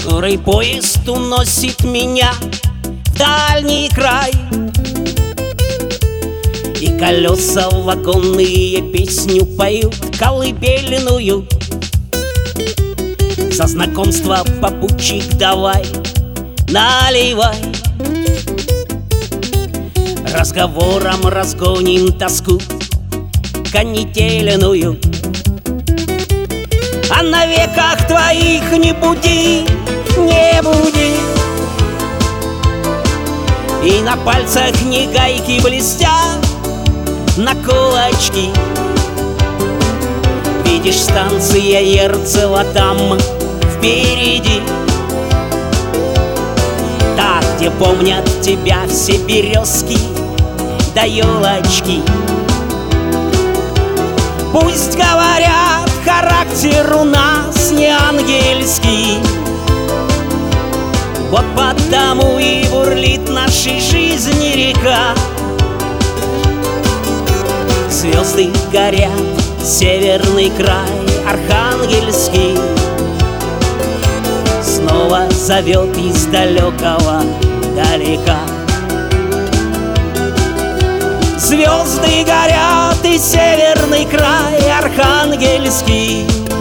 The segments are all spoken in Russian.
Скорый поезд уносит меня в дальний край, и колеса вагонные песню поют колыбельную. За знакомство, попутчик, давай, наливай. Разговором разгоним тоску канительную. А на веках твоих не буди, не буди. И на пальцах не гайки блестят, на кулачки. Видишь, станция Ерцево там впереди, та, где помнят тебя все березки да елочки. Пусть говорят, характер у нас не ангельский, вот потому и бурлит нашей жизни река. Звезды горят, северный край архангельский снова зовет из далекого далека. Звезды горят, и северный край архангельский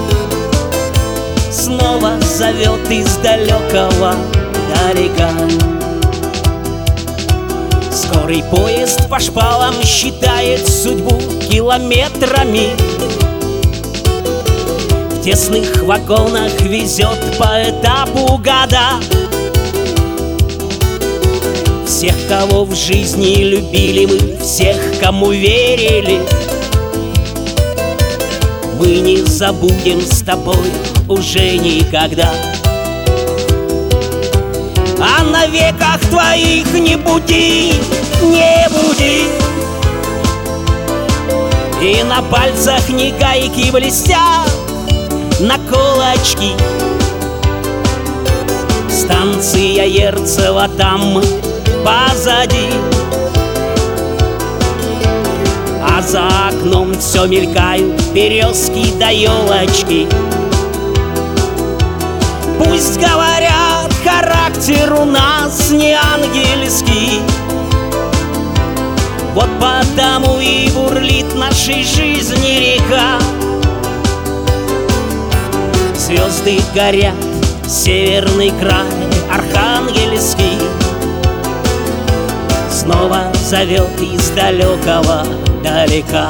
снова зовет из далекого далека. Скорый поезд по шпалам считает судьбу километрами, в тесных вагонах везет по этапу года. Всех, кого в жизни любили мы, всех, кому верили, мы не забудем с тобой уже никогда. А на веках твоих не буди, не буди. И на пальцах не гайки блестят, на кулачки. Станция Ерцево там позади, а за окном все мелькают березки да елочки. Пусть говорят, характер у нас не ангельский, вот потому и бурлит нашей жизни река. Звезды горят, северный край архангельский снова зовет из далекого далека.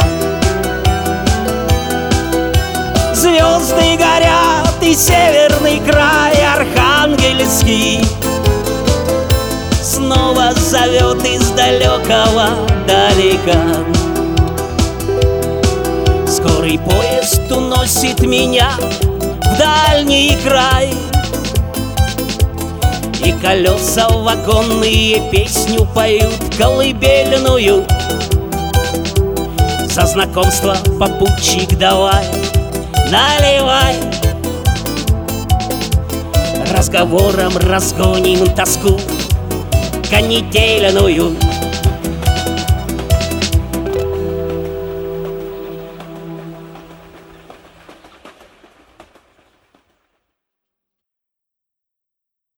Звезды горят, и северный край архангельский снова зовет из далекого далека. Скорый поезд уносит меня в дальний край, и колеса вагонные песню поют колыбельную. За знакомство, попутчик, давай, наливай. Разговором разгоним тоску канительную.